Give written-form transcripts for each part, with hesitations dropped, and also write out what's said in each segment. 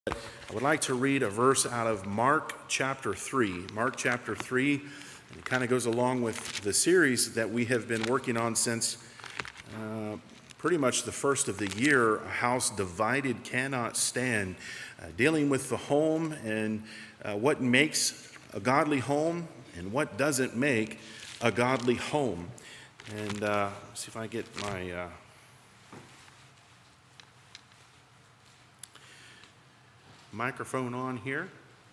I would like to read a verse out of Mark chapter 3. Mark chapter 3, and it kind of goes along with the series that we have been working on since pretty much the first of the year, A House Divided Cannot Stand, dealing with the home and what makes a godly home and what doesn't make a godly home. And see if I get my... microphone on here.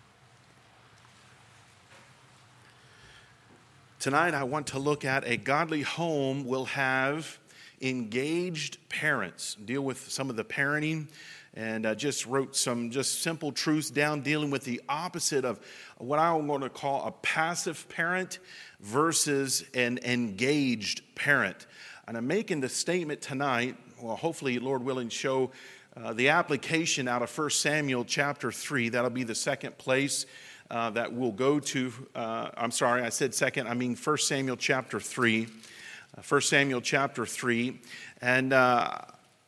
Tonight I want to look at a godly home will have engaged parents. Deal with some of the parenting, and just wrote some just simple truths down dealing with the opposite of what I'm going to call a passive parent versus an engaged parent. And I'm making the statement tonight, well, hopefully, Lord willing, show the application out of 1 Samuel chapter 3. That'll be the second place that we'll go to. I'm sorry, I said second. I mean 1 Samuel chapter 3. 1 Samuel chapter 3. And I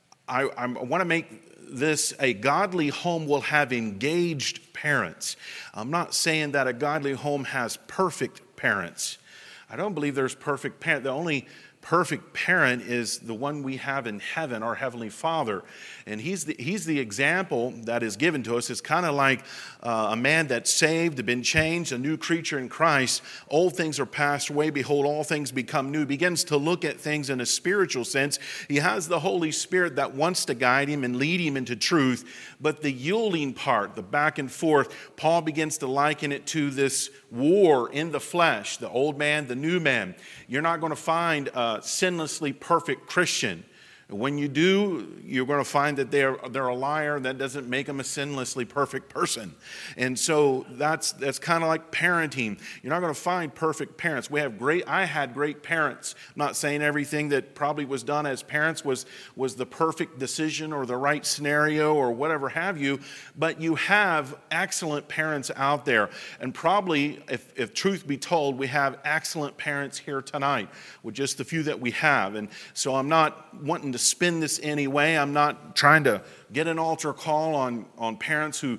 want to make this a godly home will have engaged parents. I'm not saying that a godly home has perfect parents. I don't believe there's perfect parents. The only perfect parent is the one we have in heaven, our Heavenly Father. And he's the example that is given to us. It's kind of like a man that's saved, been changed, a new creature in Christ. Old things are passed away. Behold, all things become new. Begins to look at things in a spiritual sense. He has the Holy Spirit that wants to guide him and lead him into truth. But the yielding part, the back and forth, Paul begins to liken it to this war in the flesh, the old man, the new man. You're not going to find sinlessly perfect Christian. When you do, you're going to find that they're a liar. That doesn't make them a sinlessly perfect person. And so that's kind of like parenting. You're not going to find perfect parents. I had great parents. I'm not saying everything that probably was done as parents was the perfect decision or the right scenario or whatever have you, but you have excellent parents out there. And probably, if truth be told, we have excellent parents here tonight with just the few that we have. And so I'm not wanting to spin this any way. I'm not trying to get an altar call on parents who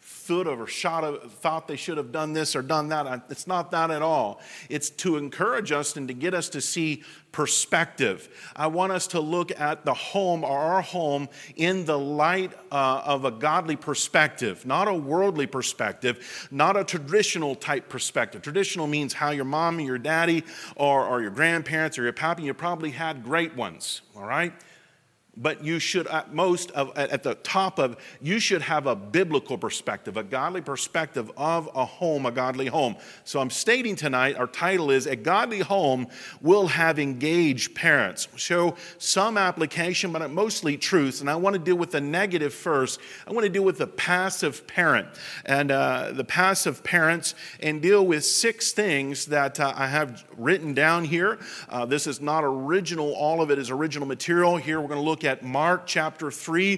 thought they should have done this or done that. It's not that at all. It's to encourage us and to get us to see perspective. I want us to look at the home or our home in the light of a godly perspective, not a worldly perspective, not a traditional type perspective. Traditional means how your mom and your daddy or your grandparents or your pappy, you probably had great ones, all right? But you should, at the top of, you should have a biblical perspective, a godly perspective of a home, a godly home. So I'm stating tonight, our title is, A Godly Home Will Have Engaged Parents. Show some application, but mostly truths. And I want to deal with the negative first. I want to deal with the passive parent. And the passive parents, and deal with 6 things that I have written down here. This is not original. All of it is original material. Here we're going to look at Mark chapter 3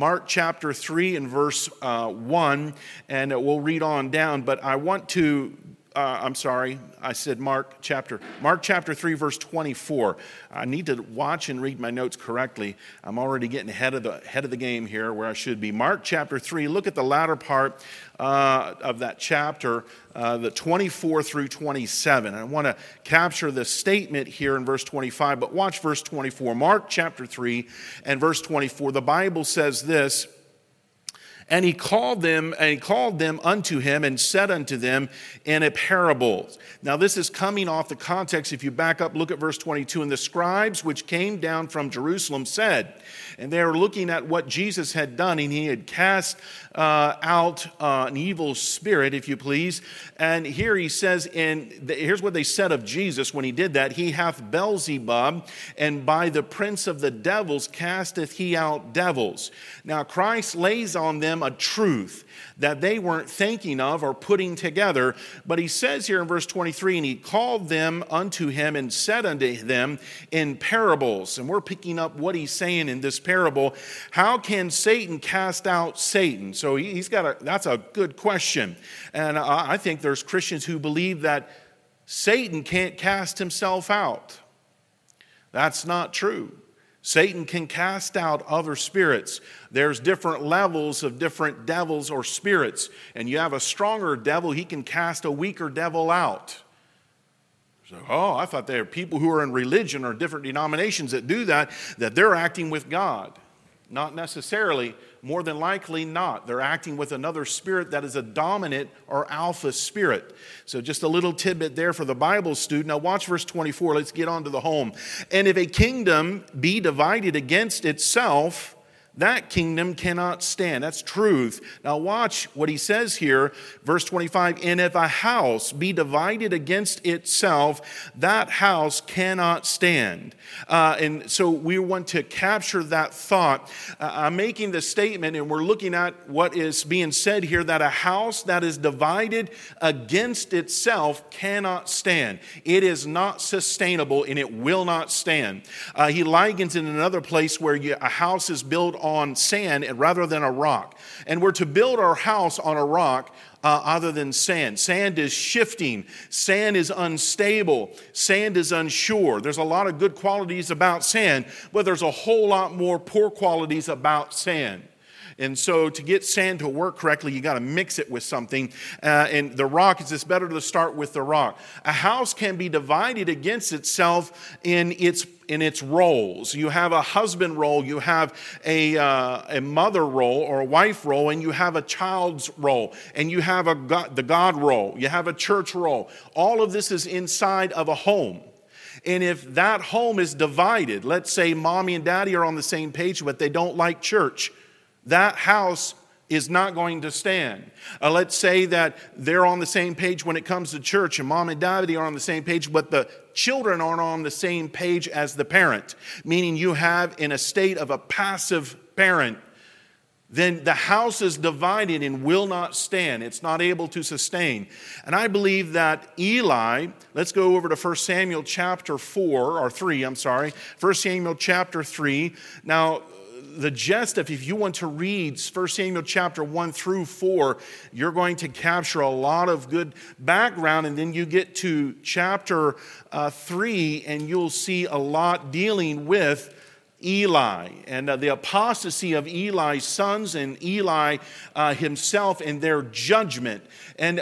and verse 1, and we'll read on down. But I want to, I said Mark chapter 3, verse 24. I need to watch and read my notes correctly. I'm already getting ahead of the game here where I should be. Mark chapter 3, look at the latter part of that chapter, the 24 through 27. I want to capture the statement here in verse 25, but watch verse 24. Mark chapter 3 and verse 24. The Bible says this, And he called them unto him and said unto them in a parable. Now this is coming off the context. If you back up, look at verse 22. And the scribes which came down from Jerusalem said, and they were looking at what Jesus had done, and he had cast out an evil spirit, if you please. And here he says, here's what they said of Jesus when he did that. He hath Beelzebub, and by the prince of the devils casteth he out devils. Now Christ lays on them a truth that they weren't thinking of or putting together. But he says here in verse 23, and he called them unto him and said unto them in parables. And we're picking up what he's saying in this parable. How can Satan cast out Satan? So that's a good question. And I think there's Christians who believe that Satan can't cast himself out. That's not true. Satan can cast out other spirits. There's different levels of different devils or spirits. And you have a stronger devil, he can cast a weaker devil out. So, I thought there are people who are in religion or different denominations that do that they're acting with God. Not necessarily. More than likely not. They're acting with another spirit that is a dominant or alpha spirit. So just a little tidbit there for the Bible student. Now watch verse 24. Let's get on to the home. And if a kingdom be divided against itself, that kingdom cannot stand. That's truth. Now watch what he says here, verse 25. And if a house be divided against itself, that house cannot stand. And so we want to capture that thought. I'm making the statement, and we're looking at what is being said here, that a house that is divided against itself cannot stand. It is not sustainable, and it will not stand. He likens in another place where a house is built on sand rather than a rock. And we're to build our house on a rock other than sand. Sand is shifting. Sand is unstable. Sand is unsure. There's a lot of good qualities about sand, but there's a whole lot more poor qualities about sand. And so to get sand to work correctly, you got to mix it with something. And the rock, it's better to start with the rock. A house can be divided against itself in its roles. You have a husband role, you have a mother role or a wife role, and you have a child's role, and you have the God role, you have a church role. All of this is inside of a home. And if that home is divided, let's say mommy and daddy are on the same page, but they don't like church, that house is not going to stand. Let's say that they're on the same page when it comes to church, and mom and daddy are on the same page, but the children aren't on the same page as the parent, meaning you have in a state of a passive parent, then the house is divided and will not stand. It's not able to sustain. And I believe that Eli, let's go over to 1 Samuel chapter 3. 1 Samuel chapter 3. Now, the gist of, if you want to read 1 Samuel chapter 1 through 4, you're going to capture a lot of good background, and then you get to chapter 3, and you'll see a lot dealing with Eli and the apostasy of Eli's sons and Eli himself and their judgment. And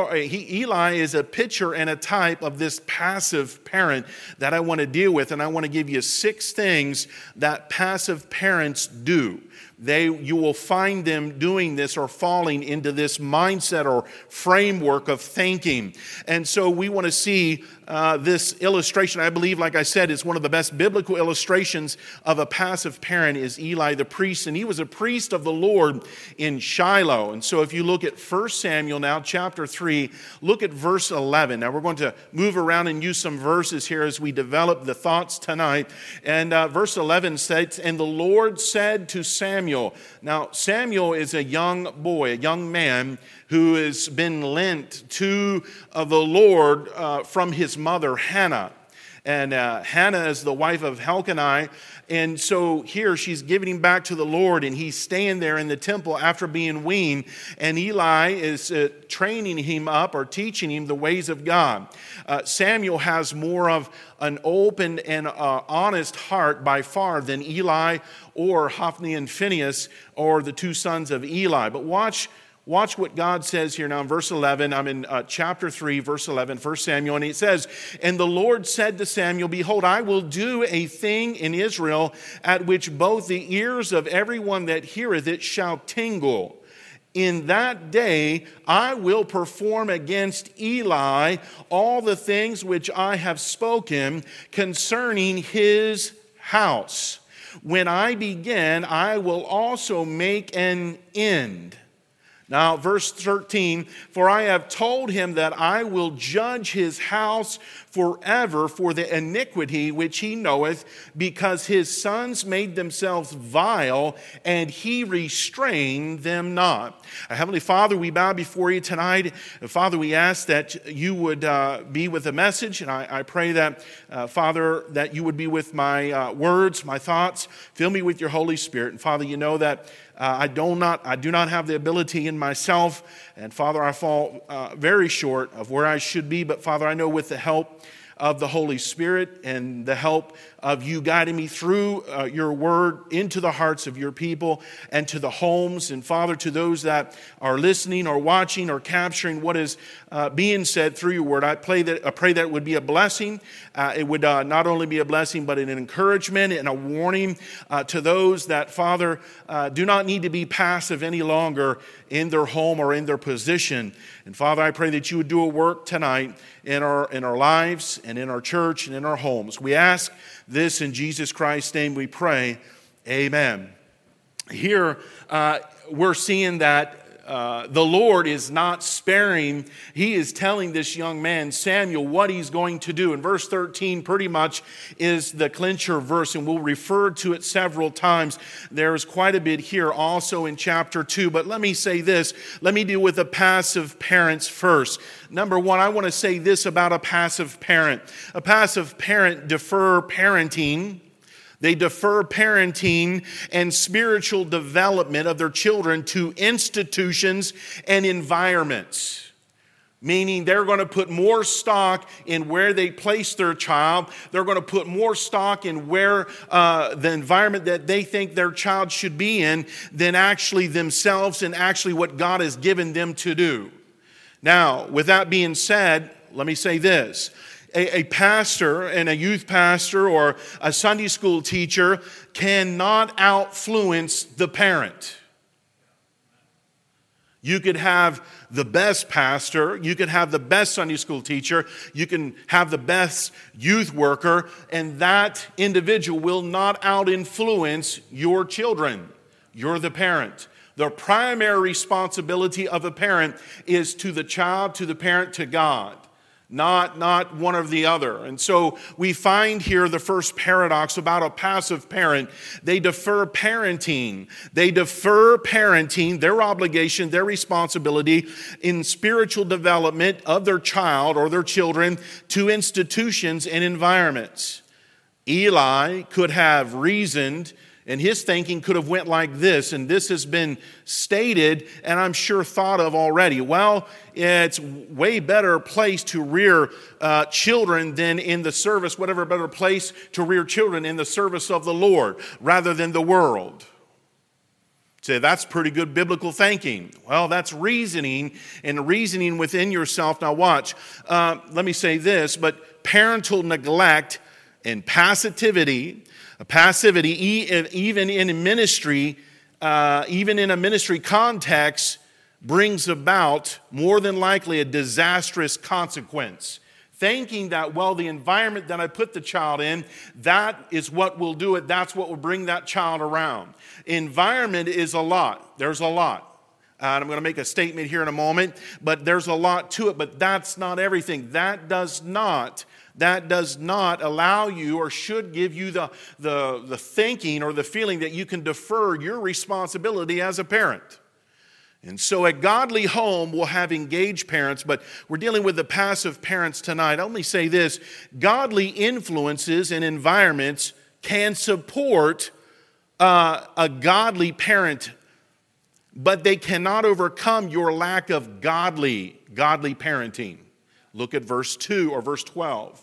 Eli is a picture and a type of this passive parent that I want to deal with. And I want to give you 6 things that passive parents do. You will find them doing this or falling into this mindset or framework of thinking. And so we want to see this illustration. I believe, like I said, is one of the best biblical illustrations of a passive parent is Eli the priest. And he was a priest of the Lord in Shiloh. And so if you look at 1 Samuel now, chapter 3, look at verse 11. Now we're going to move around and use some verses here as we develop the thoughts tonight. And verse 11 says, "And the Lord said to Samuel." Now, Samuel is a young boy, a young man who has been lent to the Lord from his mother, Hannah. And Hannah is the wife of Elkanah. And so here she's giving him back to the Lord, and he's staying there in the temple after being weaned. And Eli is training him up or teaching him the ways of God. Samuel has more of an open and honest heart by far than Eli or Hophni and Phinehas or the 2 sons of Eli. But watch what God says here now in verse 11. I'm in chapter 3, verse 11, 1 Samuel. And it says, "And the Lord said to Samuel, Behold, I will do a thing in Israel at which both the ears of everyone that heareth it shall tingle. In that day I will perform against Eli all the things which I have spoken concerning his house. When I begin, I will also make an end." Now, verse 13, "For I have told him that I will judge his house forever for the iniquity which he knoweth, because his sons made themselves vile, and he restrained them not." Heavenly Father, we bow before you tonight. Father, we ask that you would be with the message, and I pray that, Father, that you would be with my words, my thoughts. Fill me with your Holy Spirit. And Father, you know that I do not have the ability in myself, and Father, I fall very short of where I should be. But Father, I know with the help of the Holy Spirit and the help of you guiding me through your word into the hearts of your people and to the homes. And Father, to those that are listening or watching or capturing what is being said through your word, I pray that it would be a blessing. It would not only be a blessing, but an encouragement and a warning to those that, Father, do not need to be passive any longer in their home or in their position. And Father, I pray that you would do a work tonight in our lives and in our church and in our homes. We ask this in Jesus Christ's name we pray. Amen. Here we're seeing that the Lord is not sparing. He is telling this young man, Samuel, what he's going to do. And verse 13 pretty much is the clincher verse, and we'll refer to it several times. There's quite a bit here also in chapter 2. But let me say this. Let me deal with the passive parents first. Number one, I want to say this about a passive parent. A passive parent defer parenting. They defer parenting and spiritual development of their children to institutions and environments. Meaning they're going to put more stock in where they place their child. They're going to put more stock in where the environment that they think their child should be in than actually themselves and actually what God has given them to do. Now, with that being said, let me say this. A pastor and a youth pastor or a Sunday school teacher cannot outfluence the parent. You could have the best pastor, you could have the best Sunday school teacher, you can have the best youth worker, and that individual will not out-influence your children. You're the parent. The primary responsibility of a parent is to the child, to the parent, to God. Not one or the other. And so we find here the first paradox about a passive parent. They defer parenting. They defer parenting, their obligation, their responsibility in spiritual development of their child or their children to institutions and environments. Eli could have reasoned, and his thinking could have went like this, and this has been stated and I'm sure thought of already. Well, it's way better place to rear children than in the service, whatever better place to rear children in the service of the Lord rather than the world. Say, that's pretty good biblical thinking. Well, that's reasoning and reasoning within yourself. Now watch, let me say this, but parental neglect and passivity, even in a ministry, even in a ministry context, brings about more than likely a disastrous consequence. Thinking that, well, the environment that I put the child in, that is what will do it. That's what will bring that child around. Environment is a lot. There's a lot. And I'm going to make a statement here in a moment, but there's a lot to it. But that's not everything. That does not allow you or should give you the thinking or the feeling that you can defer your responsibility as a parent. And so a godly home will have engaged parents, but we're dealing with the passive parents tonight. I'll only say this, godly influences and environments can support a godly parent, but they cannot overcome your lack of godly parenting. Look at verse 2 or verse 12.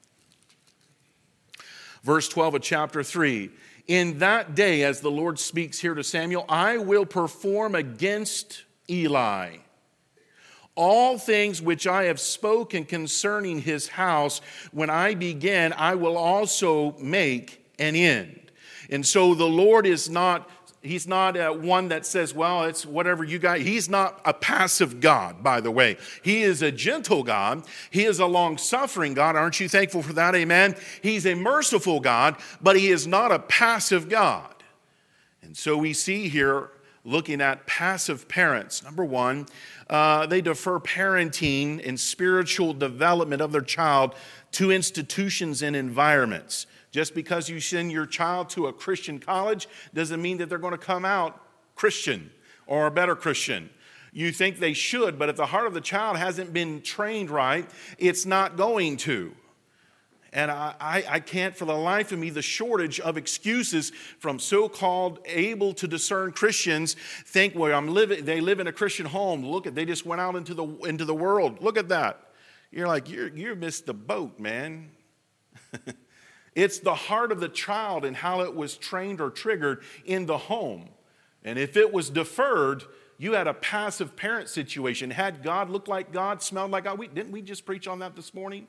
Verse 12 of chapter 3. In that day, as the Lord speaks here to Samuel, I will perform against Eli all things which I have spoken concerning his house. When I begin, I will also make an end. And so the Lord is not, he's not one that says, well, it's whatever you got. He's not a passive God, by the way. He is a gentle God. He is a long-suffering God. Aren't you thankful for that? Amen. He's a merciful God, but he is not a passive God. And so we see here, looking at passive parents. Number one, they defer parenting and spiritual development of their child to institutions and environments. Just because you send your child to a Christian college doesn't mean that they're going to come out Christian or a better Christian. You think they should, but if the heart of the child hasn't been trained right, it's not going to. And I can't for the life of me, the shortage of excuses from so-called able to discern Christians think, well, they live in a Christian home. Look at, they just went out into the world. Look at that. you're like, you missed the boat, man. It's the heart of the child and how it was trained or triggered in the home. And if it was deferred, you had a passive parent situation. Had God looked like God, smelled like God? Didn't we just preach on that this morning?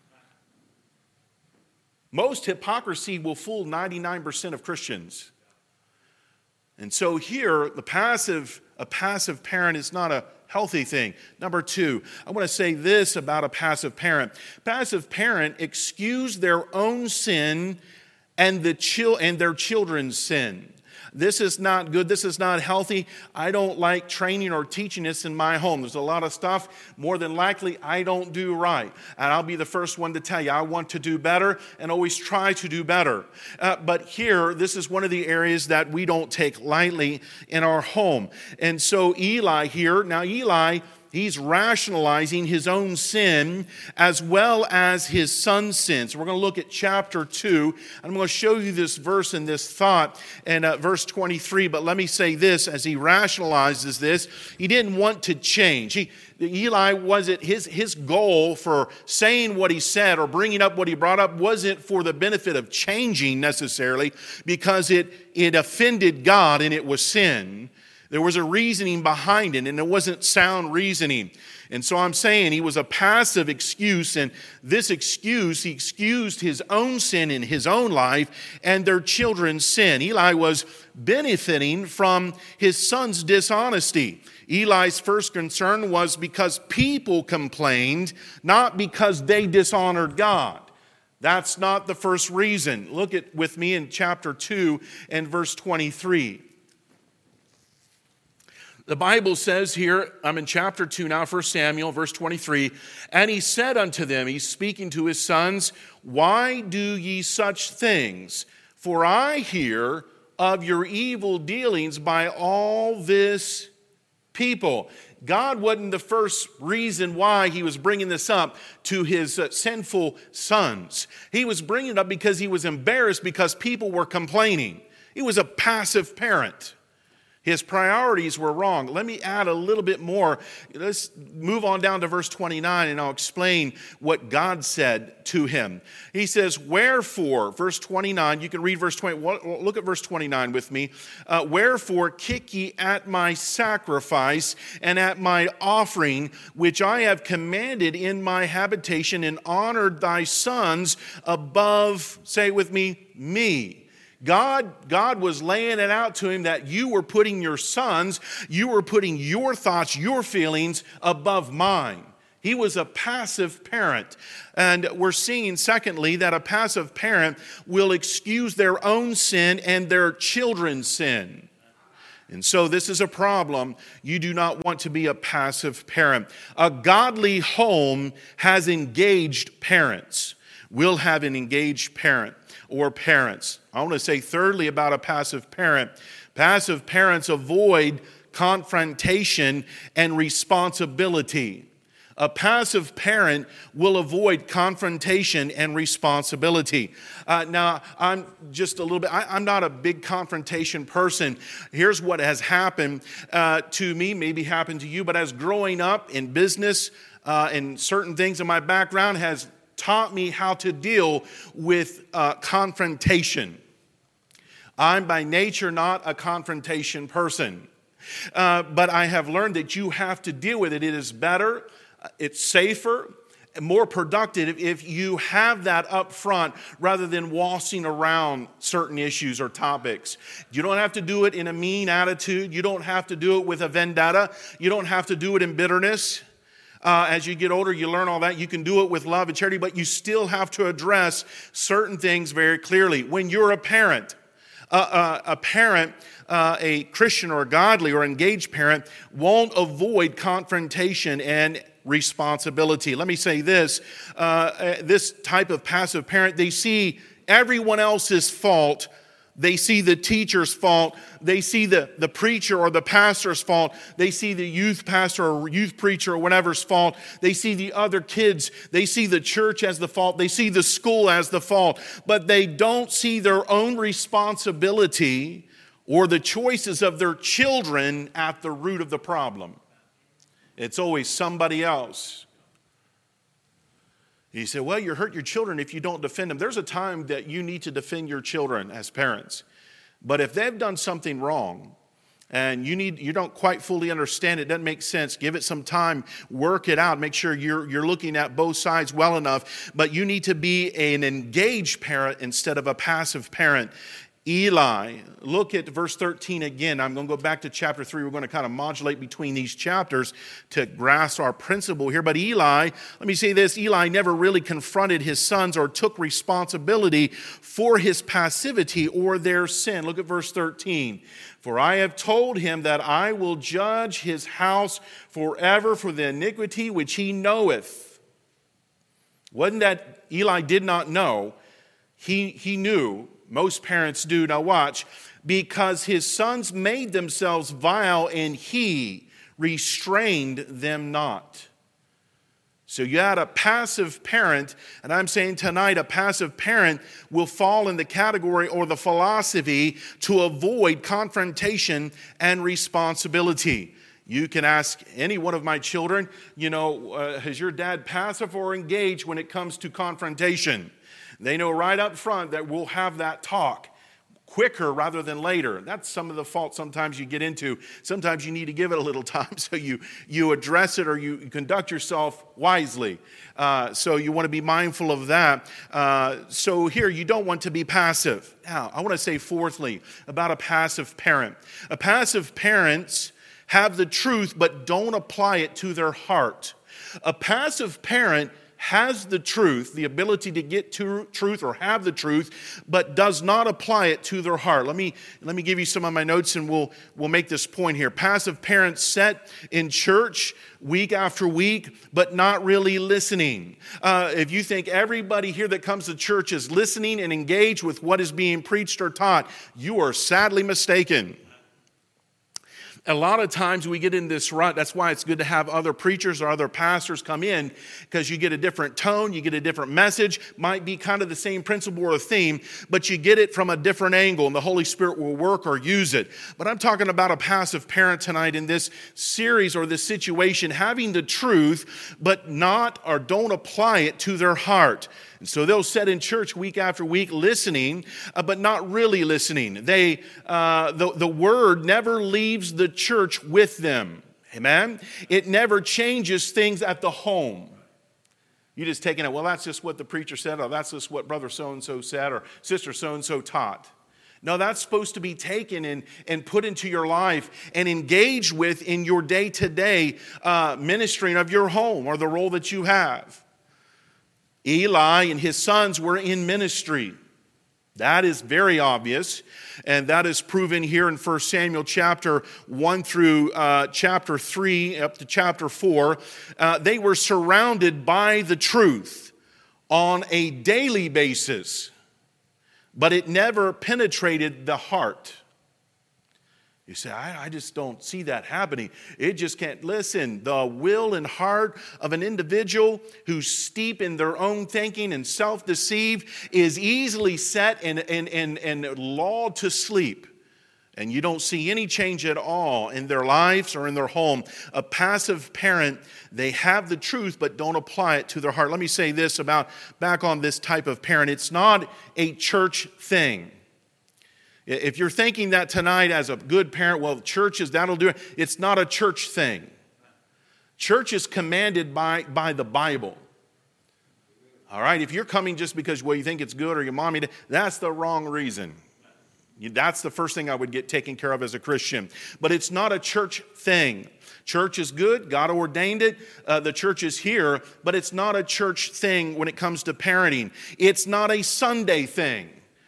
Most hypocrisy will fool 99% of Christians. And so here, a passive parent is not a healthy thing. Number two, I want to say this about a passive parent. Passive parent excuse their own sin and their children's sin. This is not good. This is not healthy. I don't like training or teaching this in my home. There's a lot of stuff, more than likely, I don't do right. And I'll be the first one to tell you, I want to do better and always try to do better. But here, this is one of the areas that we don't take lightly in our home. And so Eli here, now Eli, he's rationalizing his own sin as well as his son's sin. So we're going to look at chapter 2. And I'm going to show you this verse and this thought in verse 23. But let me say this, as he rationalizes this, he didn't want to change. Eli wasn't, his goal for saying what he said or bringing up what he brought up wasn't for the benefit of changing necessarily, because it offended God and it was sin. There was a reasoning behind it, and it wasn't sound reasoning. And so I'm saying he was a passive excuse, and this excuse, he excused his own sin in his own life and their children's sin. Eli was benefiting from his son's dishonesty. Eli's first concern was because people complained, not because they dishonored God. That's not the first reason. Look with me in chapter 2 and verse 23. The Bible says here, I'm in chapter 2 now, 1 Samuel, verse 23, and he said unto them, he's speaking to his sons, why do ye such things? For I hear of your evil dealings by all this people. God wasn't the first reason why he was bringing this up to his sinful sons. He was bringing it up because he was embarrassed because people were complaining. He was a passive parent. His priorities were wrong. Let me add a little bit more. Let's move on down to verse 29, and I'll explain what God said to him. He says, wherefore, verse 29, you can read verse 20. Look at verse 29 with me. Wherefore kick ye at my sacrifice and at my offering, which I have commanded in my habitation, and honored thy sons above, say it with me. God was laying it out to him that you were putting your sons, you were putting your thoughts, your feelings above mine. He was a passive parent. And we're seeing, secondly, that a passive parent will excuse their own sin and their children's sin. And so this is a problem. You do not want to be a passive parent. A godly home has engaged parents. Will have an engaged parent or parents. I want to say thirdly about a passive parent. Passive parents avoid confrontation and responsibility. A passive parent will avoid confrontation and responsibility. Now, I'm just a little bit, I'm not a big confrontation person. Here's what has happened to me, maybe happened to you, but as growing up in business and certain things in my background has taught me how to deal with confrontation. I'm by nature not a confrontation person, but I have learned that you have to deal with it. It is better, it's safer, and more productive if you have that up front rather than waltzing around certain issues or topics. You don't have to do it in a mean attitude. You don't have to do it with a vendetta. You don't have to do it in bitterness. As you get older, you learn all that. You can do it with love and charity, but you still have to address certain things very clearly. When you're a parent, a Christian or a godly or engaged parent won't avoid confrontation and responsibility. Let me say this. This type of passive parent, they see everyone else's fault. They see the teacher's fault. They see the preacher or the pastor's fault. They see the youth pastor or youth preacher or whatever's fault. They see the other kids. They see the church as the fault. They see the school as the fault. But they don't see their own responsibility or the choices of their children at the root of the problem. It's always somebody else. You say, well, you hurt your children if you don't defend them. There's a time that you need to defend your children as parents. But if they've done something wrong and you don't quite fully understand it, doesn't make sense, give it some time, work it out, make sure you're looking at both sides well enough. But you need to be an engaged parent instead of a passive parent. Eli, look at verse 13 again. I'm going to go back to chapter 3. We're going to kind of modulate between these chapters to grasp our principle here. But Eli, let me say this, Eli never really confronted his sons or took responsibility for his passivity or their sin. Look at verse 13. For I have told him that I will judge his house forever for the iniquity which he knoweth. Wasn't that Eli did not know? He knew. Most parents do. Now watch. Because his sons made themselves vile and he restrained them not. So you had a passive parent, and I'm saying tonight a passive parent will fall in the category or the philosophy to avoid confrontation and responsibility. You can ask any one of my children, is your dad passive or engaged when it comes to confrontation? They know right up front that we'll have that talk quicker rather than later. That's some of the fault sometimes you get into. Sometimes you need to give it a little time so you address it or you conduct yourself wisely. So you want to be mindful of that. So here, you don't want to be passive. Now, I want to say fourthly about a passive parent. A passive parents have the truth but don't apply it to their heart. A passive parent has the truth, the ability to get to truth or have the truth, but does not apply it to their heart. Let me give you some of my notes and we'll make this point here. Passive parents sit in church week after week, but not really listening. If you think everybody here that comes to church is listening and engaged with what is being preached or taught, you are sadly mistaken. A lot of times we get in this rut. That's why it's good to have other preachers or other pastors come in, because you get a different tone, you get a different message. Might be kind of the same principle or theme, but you get it from a different angle, and the Holy Spirit will work or use it. But I'm talking about a passive parent tonight in this series or this situation, having the truth, but not or don't apply it to their heart. And so they'll sit in church week after week listening, but not really listening. The word never leaves the church with them. Amen? It never changes things at the home. You just taking it, well, that's just what the preacher said, or that's just what brother so-and-so said, or sister so-and-so taught. No, that's supposed to be taken and put into your life and engaged with in your day-to-day ministering of your home or the role that you have. Eli and his sons were in ministry. That is very obvious, and that is proven here in 1 Samuel chapter 1 through chapter 3 up to chapter 4. They were surrounded by the truth on a daily basis, but it never penetrated the heart. You say, I just don't see that happening. It just can't. Listen, the will and heart of an individual who's steep in their own thinking and self-deceived is easily set and lulled to sleep. And you don't see any change at all in their lives or in their home. A passive parent, they have the truth but don't apply it to their heart. Let me say this back on this type of parent. It's not a church thing. If you're thinking that tonight as a good parent, well, churches, that'll do it. It's not a church thing. Church is commanded by the Bible. All right, if you're coming just because, well, you think it's good or your mommy, that's the wrong reason. That's the first thing I would get taken care of as a Christian. But it's not a church thing. Church is good. God ordained it. The church is here. But it's not a church thing when it comes to parenting. It's not a Sunday thing.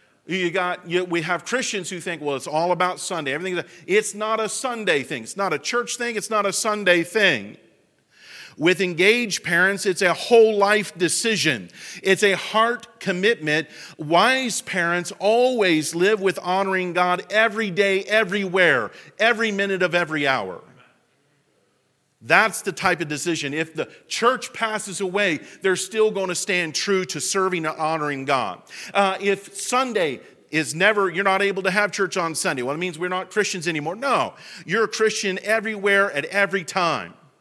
We have Christians who think, well, it's all about Sunday. It's not a Sunday thing. It's not a church thing. It's not a Sunday thing. With engaged parents, it's a whole life decision. It's a heart commitment. Wise parents always live with honoring God every day, everywhere, every minute of every hour. That's the type of decision. If the church passes away, they're still going to stand true to serving and honoring God. If Sunday is you're not able to have church on Sunday, well, it means we're not Christians anymore. No, you're a Christian everywhere at every time.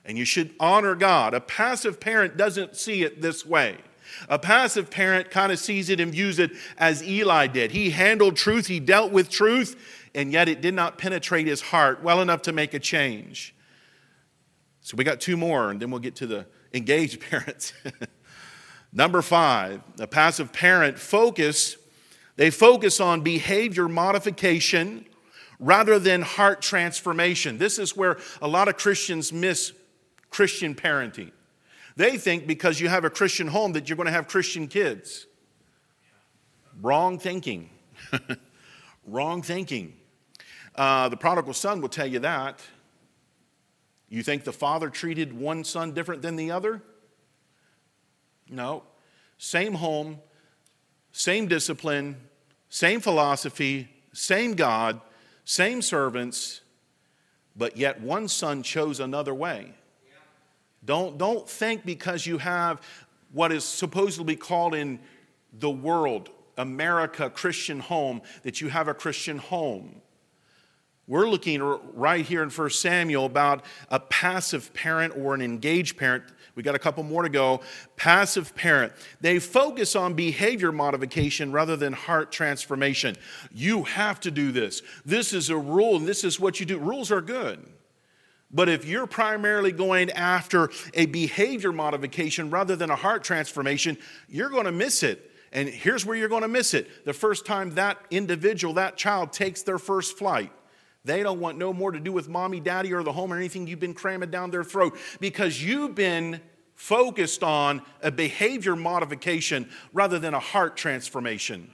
And you should honor God. A passive parent doesn't see it this way. A passive parent kind of sees it and views it as Eli did. He handled truth, he dealt with truth, and yet it did not penetrate his heart well enough to make a change. So we got 2 more, and then we'll get to the engaged parents. Number 5, a passive parent focus on behavior modification rather than heart transformation. This is where a lot of Christians miss Christian parenting. They think because you have a Christian home that you're going to have Christian kids. Wrong thinking. Wrong thinking. The prodigal son will tell you that. You think the father treated one son different than the other? No. Same home, same discipline, same philosophy, same God, same servants, but yet one son chose another way. Don't think because you have what is supposedly called in the world, America, Christian home, that you have a Christian home. We're looking right here in 1 Samuel about a passive parent or an engaged parent. We got a couple more to go. Passive parent. They focus on behavior modification rather than heart transformation. You have to do this. This is a rule, and this is what you do. Rules are good. But if you're primarily going after a behavior modification rather than a heart transformation, you're going to miss it. And here's where you're going to miss it. The first time that individual, that child takes their first flight. They don't want no more to do with mommy, daddy, or the home or anything you've been cramming down their throat because you've been focused on a behavior modification rather than a heart transformation.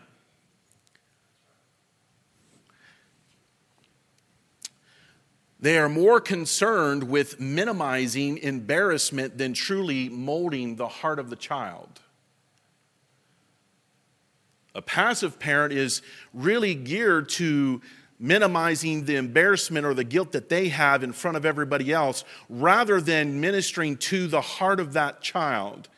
They are more concerned with minimizing embarrassment than truly molding the heart of the child. A passive parent is really geared to minimizing the embarrassment or the guilt that they have in front of everybody else rather than ministering to the heart of that child.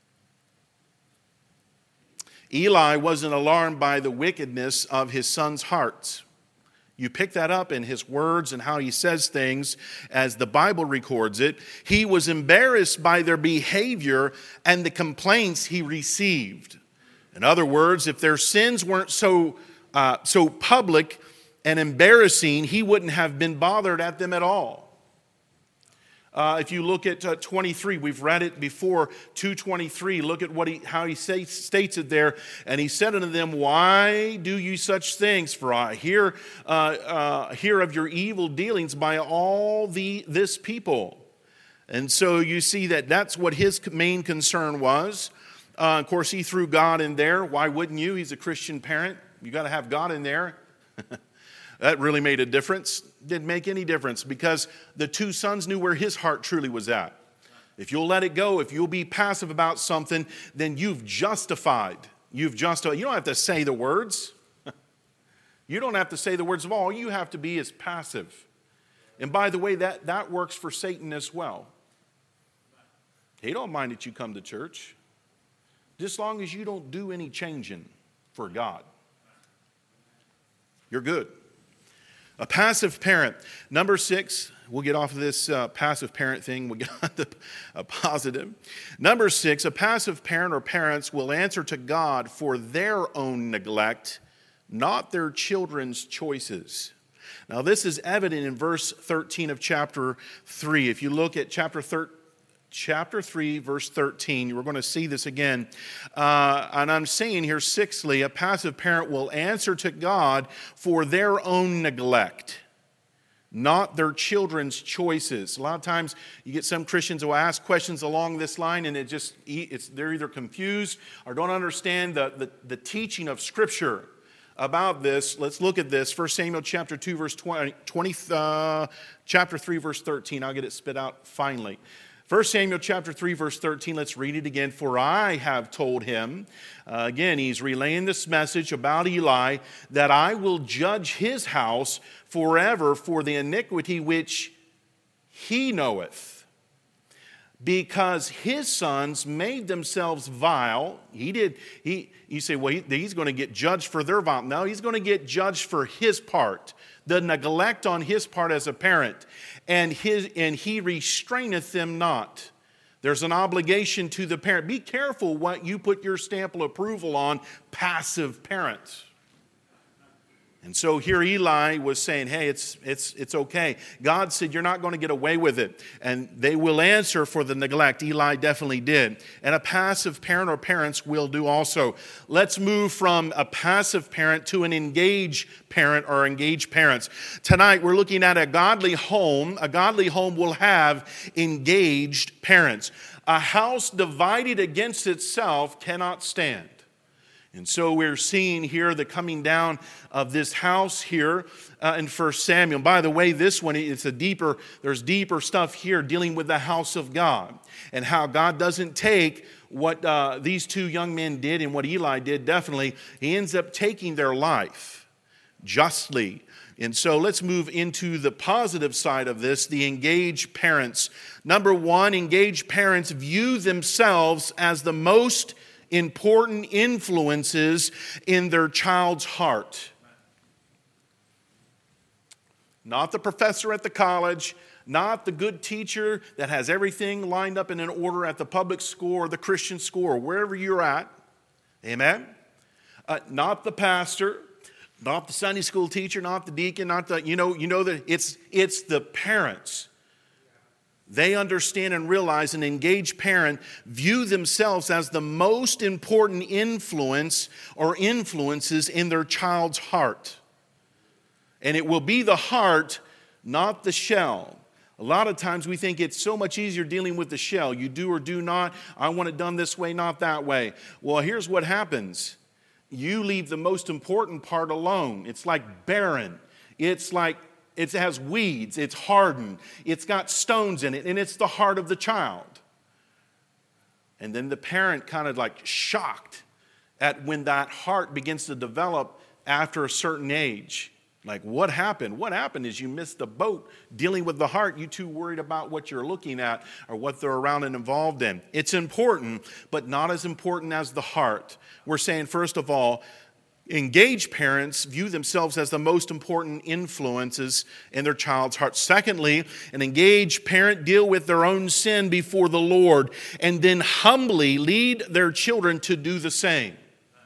Eli wasn't alarmed by the wickedness of his son's hearts. You pick that up in his words and how he says things as the Bible records it. He was embarrassed by their behavior and the complaints he received. In other words, if their sins weren't so public and embarrassing, he wouldn't have been bothered at them at all. If you look at 23, we've read it before, 2:23. Look at how he states it there. And he said unto them, "Why do you such things? For I hear of your evil dealings by all this people." And so you see that's what his main concern was. Of course, he threw God in there. Why wouldn't you? He's a Christian parent. You got to have God in there. That really made a difference. Didn't make any difference because the 2 sons knew where his heart truly was at. If you'll let it go, if you'll be passive about something, then you've justified. You don't have to say the words. You don't have to say the words of all. You have to be as passive. And by the way, that works for Satan as well. He don't mind that you come to church, just as long as you don't do any changing for God. You're good. A passive parent. Number 6, we'll get off of this passive parent thing. We got a positive. Number 6, a passive parent or parents will answer to God for their own neglect, not their children's choices. Now, this is evident in verse 13 of chapter 3. If you look at chapter 3, verse 13, we're going to see this again. And I'm saying here, sixthly, a passive parent will answer to God for their own neglect, not their children's choices. A lot of times you get some Christians who ask questions along this line and they're either confused or don't understand the teaching of Scripture about this. Let's look at this. 1 Samuel chapter 2, verse 20, chapter 3, verse 13. I'll get it spit out finally. 1 Samuel chapter 3, verse 13, let's read it again. For I have told him, again, he's relaying this message about Eli, that I will judge his house forever for the iniquity which he knoweth. because his sons made themselves vile. You say, well, he's going to get judged for their vile. No, he's going to get judged for his part, the neglect on his part as a parent. And he restraineth them not. There's an obligation to the parent. Be careful what you put your stamp of approval on, passive parents. And so here Eli was saying, hey, it's okay. God said, you're not going to get away with it. And they will answer for the neglect. Eli definitely did. And a passive parent or parents will do also. Let's move from a passive parent to an engaged parent or engaged parents. Tonight we're looking at a godly home. A godly home will have engaged parents. A house divided against itself cannot stand. And so we're seeing here the coming down of this house here in 1 Samuel. By the way, this one, there's deeper stuff here dealing with the house of God and how God doesn't take what these two young men did and what Eli did. Definitely, he ends up taking their life justly. And so let's move into the positive side of this, the engaged parents. Number one, engaged parents view themselves as the most important influences in their child's heart. Not the professor at the college, not the good teacher that has everything lined up in an order at the public school or the Christian school or wherever you're at. Amen? Not the pastor, not the Sunday school teacher, not the deacon, not the, that it's the parents. They understand and realize an engaged parent view themselves as the most important influence or influences in their child's heart. And it will be the heart, not the shell. A lot of times we think it's so much easier dealing with the shell. You do or do not. I want it done this way, not that way. Well, here's what happens. You leave the most important part alone. It's like barren. It has weeds, it's hardened, it's got stones in it, and it's the heart of the child. And then the parent kind of like shocked at when that heart begins to develop after a certain age. Like, what happened? What happened is you missed the boat dealing with the heart. You too worried about what you're looking at or what they're around and involved in. It's important, but not as important as the heart. We're saying, first of all, engaged parents view themselves as the most important influences in their child's heart. Secondly, an engaged parent deal with their own sin before the Lord and then humbly lead their children to do the same.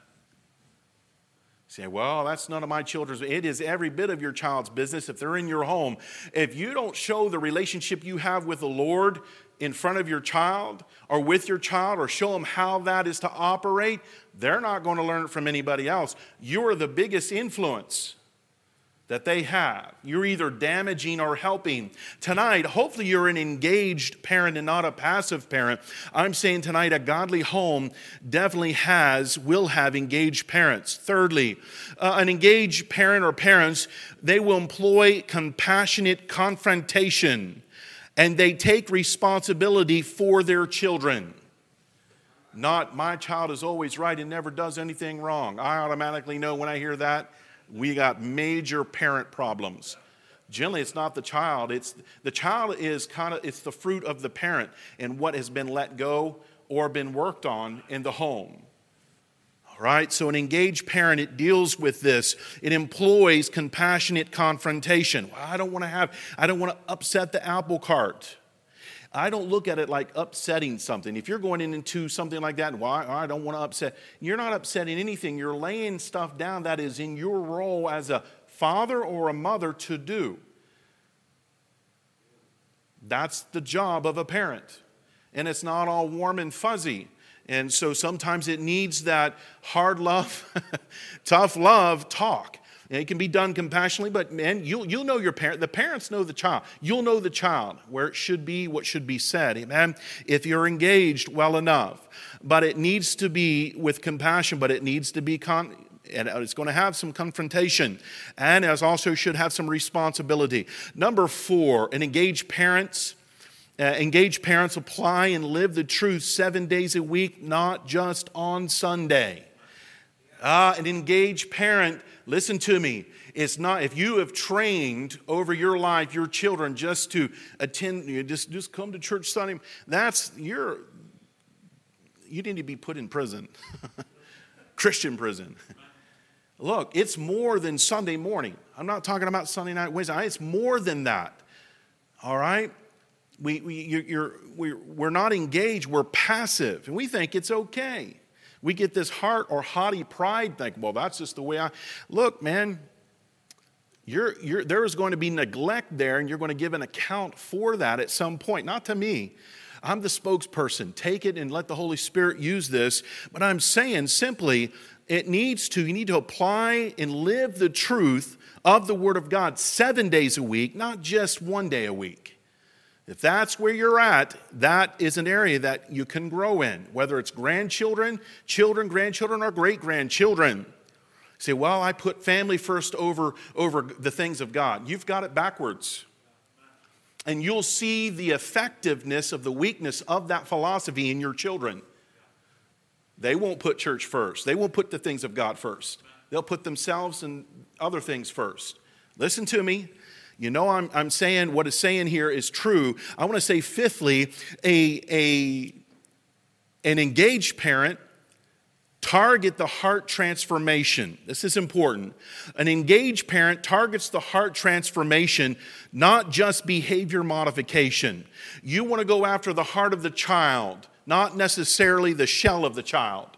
Say, well, that's none of my children's. It is every bit of your child's business if they're in your home. If you don't show the relationship you have with the Lord in front of your child or with your child or show them how that is to operate, they're not going to learn it from anybody else. You're the biggest influence that they have. You're either damaging or helping. Tonight, hopefully you're an engaged parent and not a passive parent. I'm saying tonight a godly home definitely will have engaged parents. Thirdly, an engaged parent or parents, they will employ compassionate confrontation and they take responsibility for their children. Not, my child is always right and never does anything wrong. I automatically know when I hear that, we got major parent problems. Generally, it's not the child. The child is it's the fruit of the parent and what has been let go or been worked on in the home. All right, so an engaged parent, it deals with this. It employs compassionate confrontation. Well, I don't want to upset the apple cart. I don't look at it like upsetting something. If you're going into something like that, well, I don't want to upset. You're not upsetting anything. You're laying stuff down that is in your role as a father or a mother to do. That's the job of a parent. And it's not all warm and fuzzy. And so sometimes it needs that hard love, tough love talk. And it can be done compassionately, but man, you'll know your parent. The parents know the child. You'll know the child, where it should be, what should be said. Amen? If you're engaged well enough. But it needs to be with compassion, but it needs to be, and it's going to have some confrontation. And it also should have some responsibility. Number 4, engaged parents apply and live the truth 7 days a week, not just on Sunday. An engaged parent, listen to me, It's not, if you have trained over your life, your children just to attend, just come to church Sunday, you need to be put in prison. Christian prison. Look, it's more than Sunday morning. I'm not talking about Sunday night, Wednesday. It's more than that. All right? We're not engaged. We're passive. And we think it's okay. We get this heart or haughty pride, think, well, that's just the way I... Look, man, there is going to be neglect there, and you're going to give an account for that at some point. Not to me. I'm the spokesperson. Take it and let the Holy Spirit use this. But I'm saying simply, you need to apply and live the truth of the Word of God 7 days a week, not just 1 day a week. If that's where you're at, that is an area that you can grow in, whether it's grandchildren, children, grandchildren, or great-grandchildren. Say, well, I put family first over the things of God. You've got it backwards. And you'll see the effectiveness of the weakness of that philosophy in your children. They won't put church first. They won't put the things of God first. They'll put themselves and other things first. Listen to me. You know I'm saying what it's saying here is true. I want to say fifthly, an engaged parent target the heart transformation. This is important. An engaged parent targets the heart transformation, not just behavior modification. You want to go after the heart of the child, not necessarily the shell of the child.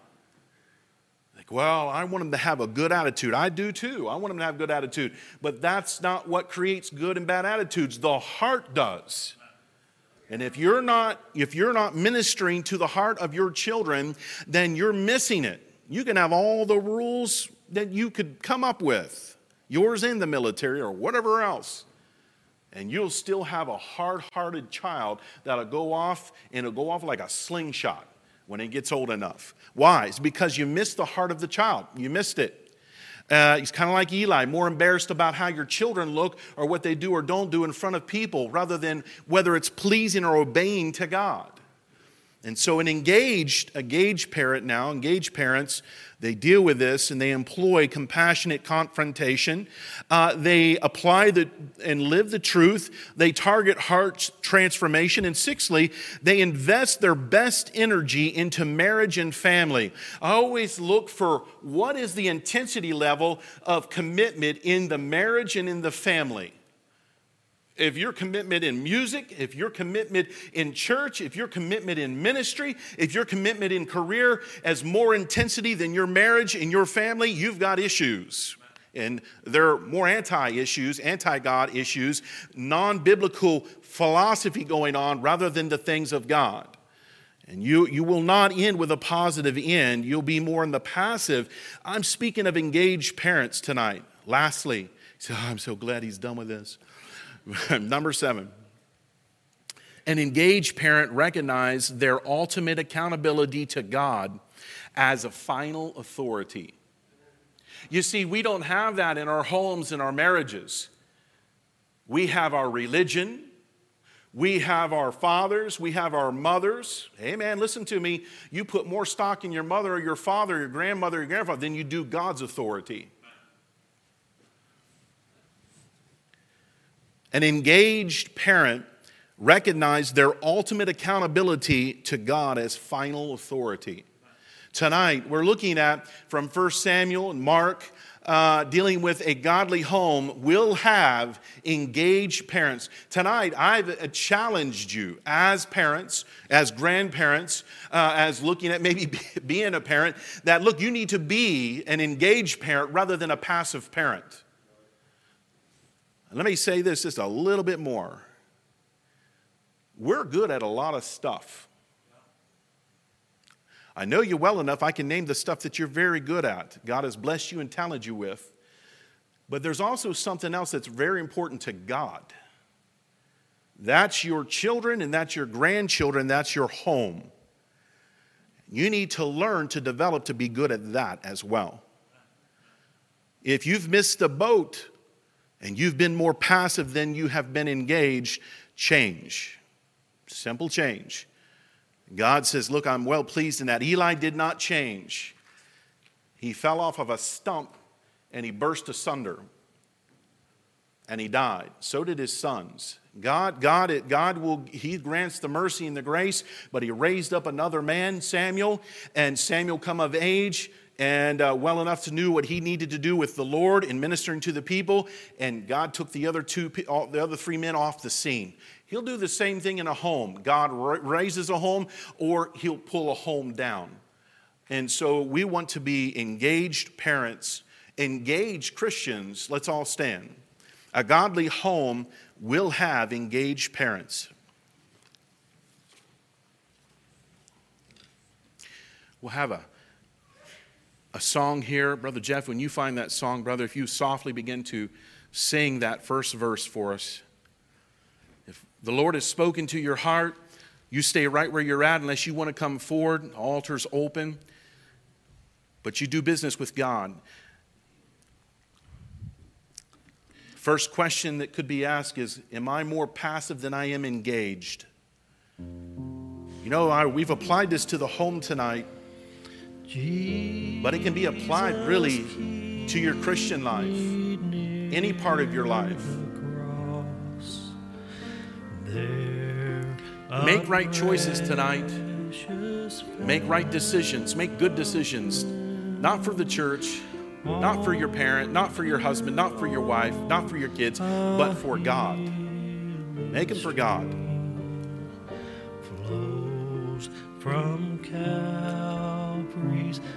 Well, I want them to have a good attitude. I do too. I want them to have a good attitude. But that's not what creates good and bad attitudes. The heart does. And if you're not ministering to the heart of your children, then you're missing it. You can have all the rules that you could come up with, yours in the military or whatever else. And you'll still have a hard-hearted child that'll go off, and it'll go off like a slingshot when it gets old enough. Why? It's because you missed the heart of the child. You missed it. It's kind of like Eli, more embarrassed about how your children look or what they do or don't do in front of people rather than whether it's pleasing or obeying to God. And so engaged parents, they deal with this and they employ compassionate confrontation. They apply and live the truth. They target heart transformation. And sixthly, they invest their best energy into marriage and family. I always look for what is the intensity level of commitment in the marriage and in the family. If your commitment in music, if your commitment in church, if your commitment in ministry, if your commitment in career has more intensity than your marriage and your family, you've got issues. And they're more anti-issues, anti-God issues, non-biblical philosophy going on rather than the things of God. And you will not end with a positive end. You'll be more in the passive. I'm speaking of engaged parents tonight. Lastly, I'm so glad he's done with this. Number 7, an engaged parent recognizes their ultimate accountability to God as a final authority. You see, we don't have that in our homes and our marriages. We have our religion. We have our fathers. We have our mothers. Hey, man, listen to me. You put more stock in your mother or your father or your grandmother or your grandfather than you do God's authority. An engaged parent recognizes their ultimate accountability to God as final authority. Tonight, we're looking at from 1 Samuel and Mark, dealing with a godly home will have engaged parents. Tonight, I've challenged you as parents, as grandparents, as looking at maybe being a parent, that look, you need to be an engaged parent rather than a passive parent. Let me say this just a little bit more. We're good at a lot of stuff. I know you well enough, I can name the stuff that you're very good at. God has blessed you and talented you with. But there's also something else that's very important to God. That's your children and that's your grandchildren, that's your home. You need to learn to develop to be good at that as well. If you've missed the boat, and you've been more passive than you have been engaged, change. Simple change. God says, look, I'm well pleased in that. Eli did not change. He fell off of a stump and he burst asunder. and he died. So did his sons. He grants the mercy and the grace, but he raised up another man, Samuel, and Samuel come of age and well enough to know what he needed to do with the Lord in ministering to the people, and God took the other three men off the scene. He'll do the same thing in a home. God raises a home, or he'll pull a home down. And so we want to be engaged parents, engaged Christians. Let's all stand. A godly home will have engaged parents. We'll have a song here. Brother Jeff, when you find that song, brother, if you softly begin to sing that first verse for us. If the Lord has spoken to your heart, you stay right where you're at unless you want to come forward. The altar's open. But you do business with God. First question that could be asked is, am I more passive than I am engaged? You know, we've applied this to the home tonight, but it can be applied really to your Christian life, any part of your life. Make right choices tonight. Make right decisions. Make good decisions. Not for the church, not for your parent, not for your husband, not for your wife, not for your kids, but for God. Make them for God. Flows from Calvary's